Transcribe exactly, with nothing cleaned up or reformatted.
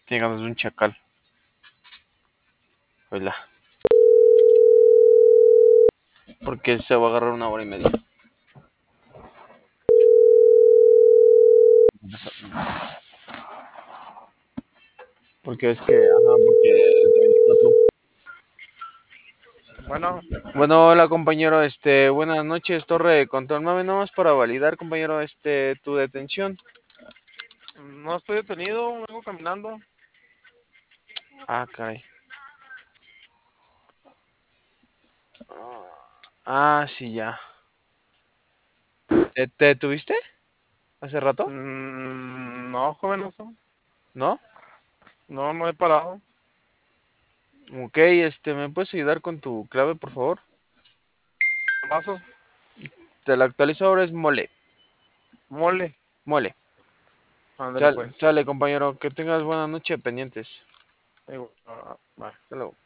Tiene ganas de un chacal. Hola. Porque se va a agarrar una hora y media. Porque es que, ajá, porque es de veinticuatro. Bueno, Bueno, hola compañero, este, buenas noches, torre de control. Mame, nada más para validar, compañero, este, tu detención. no estoy detenido, vengo caminando. Ah, caray. Ah, sí, ya. ¿Te, te detuviste hace rato? Mm, no, joven, no, ¿No? no, no he parado. Ok, este, ¿me puedes ayudar con tu clave, por favor? Vaso, Te la actualizo ahora, es mole. mole. Mole. Ándale Sal- pues. sale, compañero, que tengas buena noche pendientes. Digo, ah, va. Hasta luego.